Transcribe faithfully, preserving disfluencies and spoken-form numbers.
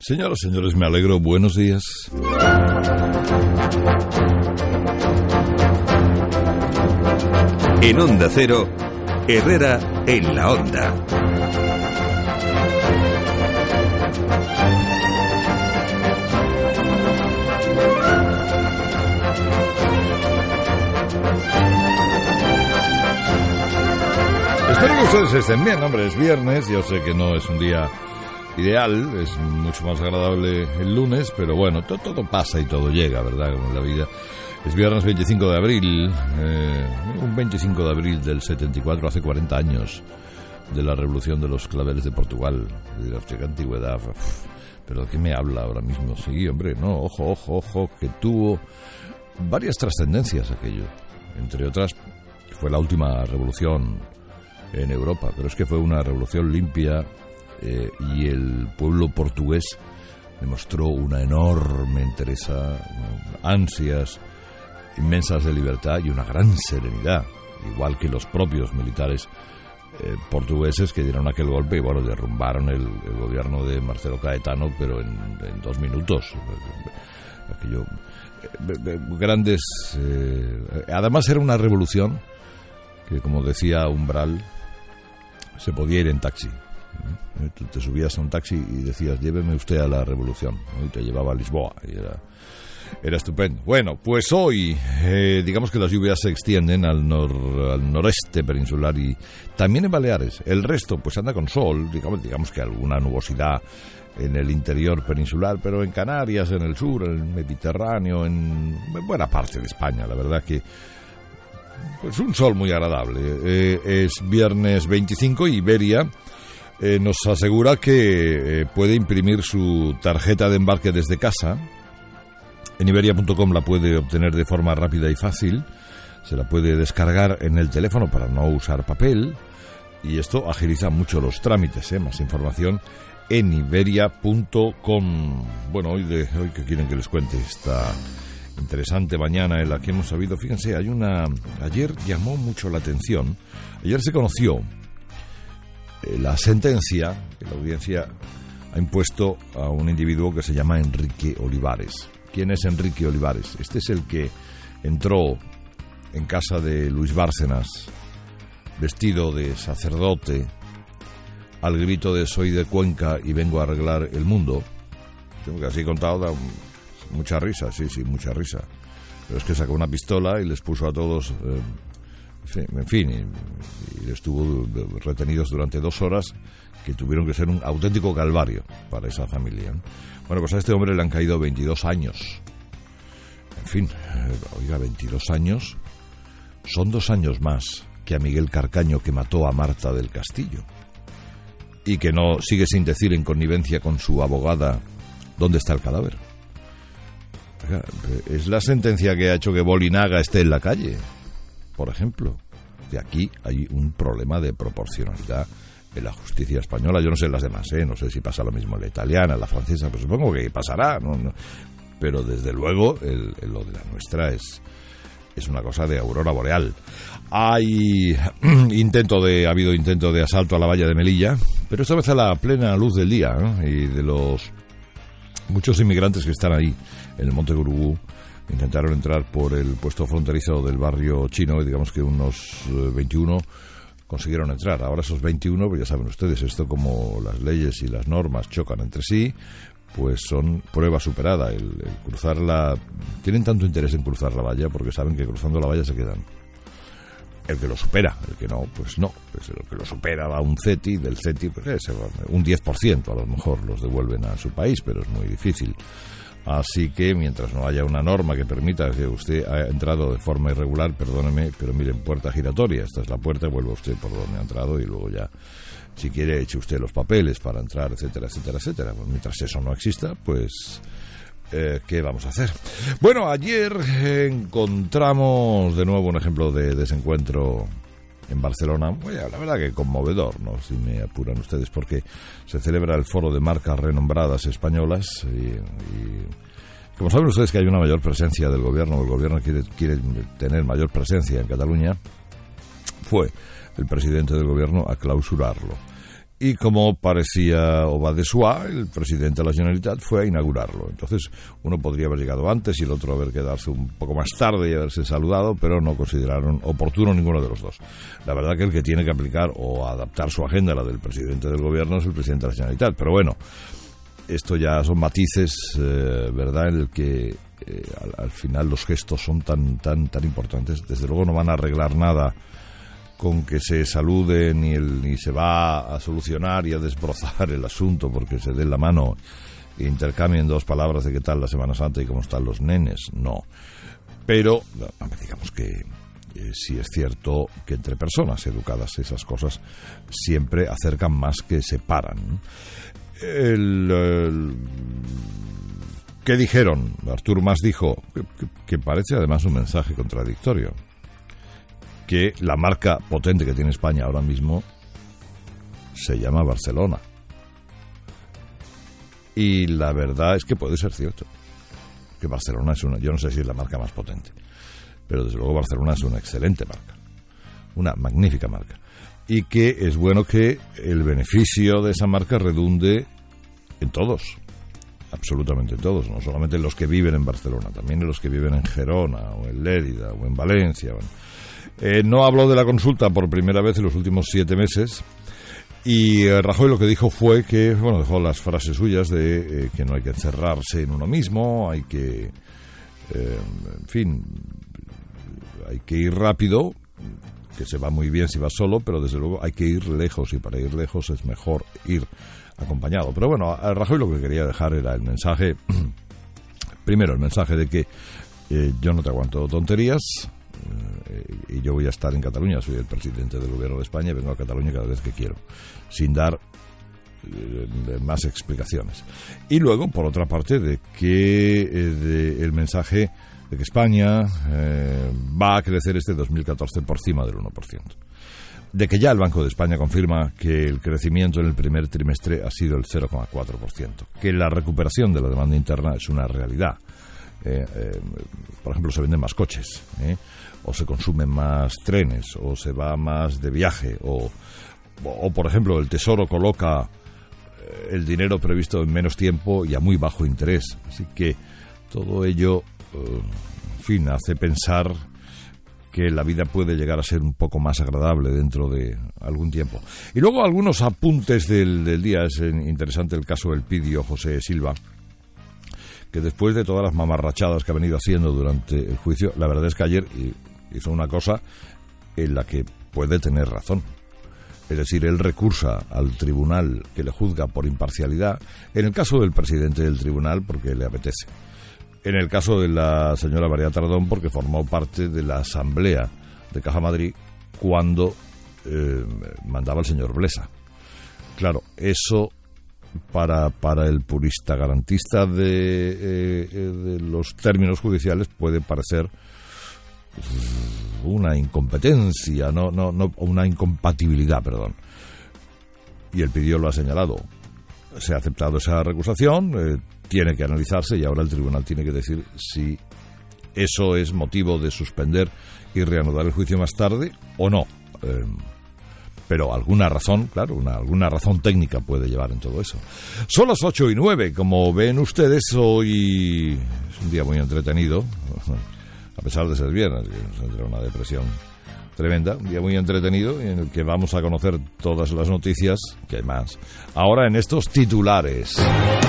Señoras, señores, me alegro. Buenos días. En Onda Cero, Herrera en la Onda. Espero que ustedes estén bien, hombre. Es viernes, yo sé que no es un día ideal, es mucho más agradable el lunes, pero bueno, todo, todo pasa y todo llega, ¿verdad? Como en la vida. Es viernes veinticinco de abril, eh, un veinticinco de abril del setenta y cuatro, hace cuarenta años de la revolución de los claveles de Portugal. Y dirás, qué antigüedad, uf, pero ¿de qué me habla ahora mismo? Sí, hombre, no, ojo, ojo, ojo, que tuvo varias trascendencias aquello. Entre otras, fue la última revolución en Europa, pero es que fue una revolución limpia. Eh, y el pueblo portugués demostró una enorme entereza, ansias inmensas de libertad y una gran serenidad, igual que los propios militares eh, portugueses que dieron aquel golpe y bueno, derrumbaron el, el gobierno de Marcelo Caetano, pero en, en dos minutos. Aquello, eh, grandes. Eh, además era una revolución que, como decía Umbral, se podía ir en taxi. Tú te subías a un taxi y decías, lléveme usted a la revolución, ¿no? Y te llevaba a Lisboa y era, era estupendo. Bueno, pues hoy eh, digamos que las lluvias se extienden al, nor, al noreste peninsular y también en Baleares. El resto pues anda con sol, digamos, digamos que alguna nubosidad en el interior peninsular, pero en Canarias, en el sur, en el Mediterráneo, en buena parte de España, la verdad que pues un sol muy agradable. Eh, es viernes veinticinco y Iberia Eh, nos asegura que eh, puede imprimir su tarjeta de embarque desde casa. En iberia punto com la puede obtener de forma rápida y fácil. Se la puede descargar en el teléfono para no usar papel. Y esto agiliza mucho los trámites, ¿eh? Más información en iberia punto com. Bueno, hoy, de, hoy que quieren que les cuente esta interesante mañana en la que hemos sabido. Fíjense, hay una... Ayer llamó mucho la atención. Ayer se conoció la sentencia que la audiencia ha impuesto a un individuo que se llama Enrique Olivares. ¿Quién es Enrique Olivares? Este es el que entró en casa de Luis Bárcenas vestido de sacerdote al grito de soy de Cuenca y vengo a arreglar el mundo. Tengo que así contado da mucha risa, sí, sí, mucha risa. Pero es que sacó una pistola y les puso a todos... Eh, en fin, y, y estuvo retenidos durante dos horas que tuvieron que ser un auténtico calvario para esa familia. Bueno, pues a este hombre le han caído veintidós años. En fin, oiga, veintidós años son dos años más que a Miguel Carcaño, que mató a Marta del Castillo y que no sigue sin decir en connivencia con su abogada dónde está el cadáver. Oiga, es la sentencia que ha hecho que Bolinaga esté en la calle, por ejemplo. De aquí hay un problema de proporcionalidad en la justicia española. Yo no sé en las demás, ¿eh? No sé si pasa lo mismo en la italiana, en la francesa, pues supongo que pasará, ¿no? No. Pero desde luego el, el, lo de la nuestra es, es una cosa de aurora boreal. Hay intento de, ha habido intento de asalto a la valla de Melilla, pero esta vez a la plena luz del día, ¿no? Y de los muchos inmigrantes que están ahí en el Monte Gurugú. Intentaron entrar por el puesto fronterizo del barrio chino y digamos que unos veintiuno consiguieron entrar. Ahora esos veintiuno, pues ya saben ustedes, esto como las leyes y las normas chocan entre sí, pues son prueba superada. El, el cruzar la... Tienen tanto interés en cruzar la valla porque saben que cruzando la valla se quedan. El que lo supera, el que no, pues no. Pues el que lo supera va a un CETI, del CETI, pues es un diez por ciento a lo mejor los devuelven a su país, pero es muy difícil. Así que mientras no haya una norma que permita que usted ha entrado de forma irregular, perdóneme, pero miren, puerta giratoria, esta es la puerta, vuelva usted por donde ha entrado y luego ya, si quiere, eche usted los papeles para entrar, etcétera, etcétera, etcétera. Pues mientras eso no exista, pues, eh, ¿qué vamos a hacer? Bueno, ayer encontramos de nuevo un ejemplo de desencuentro en Barcelona. Bueno, la verdad que conmovedor, ¿no? Si me apuran ustedes, porque se celebra el foro de marcas renombradas españolas y, y como saben ustedes que hay una mayor presencia del gobierno, el gobierno quiere, quiere tener mayor presencia en Cataluña, fue el presidente del gobierno a clausurarlo. y como parecía o va de soi, el presidente de la Generalitat fue a inaugurarlo. Entonces uno podría haber llegado antes y el otro haber quedarse un poco más tarde y haberse saludado, pero no consideraron oportuno ninguno de los dos. La verdad que el que tiene que aplicar o adaptar su agenda a la del presidente del gobierno es el presidente de la Generalitat. Pero bueno, esto ya son matices, eh, ¿verdad?, en el que eh, al, al final los gestos son tan, tan, tan importantes. Desde luego no van a arreglar nada con que se salude, ni, el, ni se va a solucionar y a desbrozar el asunto porque se den la mano e intercambien dos palabras de qué tal la Semana Santa y cómo están los nenes. No. Pero, digamos que eh, sí es cierto que entre personas educadas esas cosas siempre acercan más que separan. El, el, ¿Qué dijeron? Artur Mas dijo, que, que, que parece además un mensaje contradictorio, que la marca potente que tiene España ahora mismo se llama Barcelona. Y la verdad es que puede ser cierto, que Barcelona es una, yo no sé si es la marca más potente, pero desde luego Barcelona es una excelente marca, una magnífica marca, y que es bueno que el beneficio de esa marca redunde en todos, absolutamente en todos, no solamente en los que viven en Barcelona, también en los que viven en Gerona, o en Lérida, o en Valencia. Bueno, Eh, no habló de la consulta por primera vez en los últimos siete meses y eh, Rajoy lo que dijo fue que, bueno, dejó las frases suyas de eh, que no hay que encerrarse en uno mismo, hay que, eh, en fin, hay que ir rápido, que se va muy bien si va solo, pero desde luego hay que ir lejos y para ir lejos es mejor ir acompañado. Pero bueno, a Rajoy lo que quería dejar era el mensaje, primero el mensaje de que eh, yo no te aguanto tonterías, y yo voy a estar en Cataluña, soy el presidente del gobierno de España y vengo a Cataluña cada vez que quiero, sin dar eh, más explicaciones. Y luego, por otra parte, de que eh, de el mensaje de que España eh, va a crecer este dos mil catorce por encima del uno por ciento. De que ya el Banco de España confirma que el crecimiento en el primer trimestre ha sido el cero coma cuatro por ciento, que la recuperación de la demanda interna es una realidad. Eh, eh, por ejemplo, se venden más coches, ¿eh? o se consumen más trenes, o se va más de viaje, o, o, o por ejemplo, el Tesoro coloca eh, el dinero previsto en menos tiempo y a muy bajo interés. Así que todo ello, eh, en fin, hace pensar que la vida puede llegar a ser un poco más agradable dentro de algún tiempo. Y luego algunos apuntes del, del día. Es interesante el caso del Pidio José Silva, que después de todas las mamarrachadas que ha venido haciendo durante el juicio, la verdad es que ayer hizo una cosa en la que puede tener razón. Es decir, él recursa al tribunal que le juzga por imparcialidad, en el caso del presidente del tribunal porque le apetece, en el caso de la señora María Tardón porque formó parte de la asamblea de Caja Madrid cuando eh, mandaba el señor Blesa. Claro, eso para para el purista garantista de, eh, de los términos judiciales puede parecer una incompetencia, no no no una incompatibilidad, perdón. Y el Pidio lo ha señalado. Se ha aceptado esa recusación, eh, tiene que analizarse y ahora el tribunal tiene que decir si eso es motivo de suspender y reanudar el juicio más tarde o no. Eh, Pero alguna razón, claro, una, alguna razón técnica puede llevar en todo eso. Son las ocho y nueve, como ven ustedes, hoy es un día muy entretenido, a pesar de ser viernes, que nos entra una depresión tremenda, un día muy entretenido en el que vamos a conocer todas las noticias, que hay más, ahora en estos titulares.